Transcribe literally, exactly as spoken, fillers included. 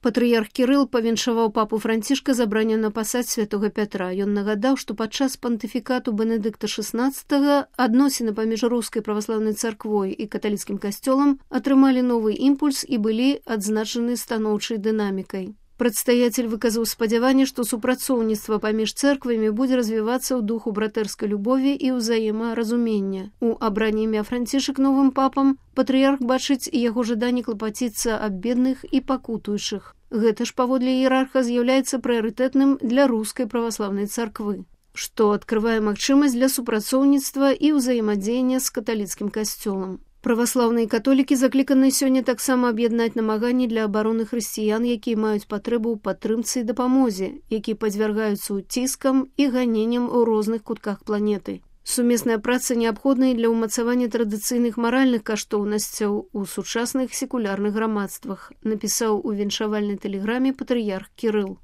Патрыярх Кірыл павіншаваў папу Францішка з абраннем на пасад святога Пятра. Ён нагадаў, што падчас пантыфікату Бенедыкта шаснаццатага адносіны паміж рускай праваслаўнай царквой і каталіцкім касцёлам атрымалі новы імпульс і былі адзначаны станоўчай дынамікай. Прадстаяцель выказаў спадзяванне, што супрацоўніцтва паміж цэрквамі будзе развівацца ў духу братэрскай любові і ўзаемаразумення. У абранні імя Францішак новым папам патрыярх бачыць яго жаданне клапаціцца аб бедных і пакутуючых. Гэта ж паводле іерарха з'яўляецца прыярытэтным для рускай праваслаўнай царквы, што адкрывае магчымасць для супрацоўніцтва і ўзаемадзеяння з каталіцкім касцёлам. Праваслаўныя католікі закліканы сёння таксама аб'яднаць намаганні для абароны хрысціян, якія маюць патрэбу ў падтрымцы і дапамозе, якія падвяргаюцца ўціскам і ганенням у розных кутках планеты. Сумесная праца неабходная для ўмацавання традыцыйных маральных каштоўнасцяў у сучасных секулярных грамадствах, напісаў у віншавальнай тэлеграме патрыярх Кірыл.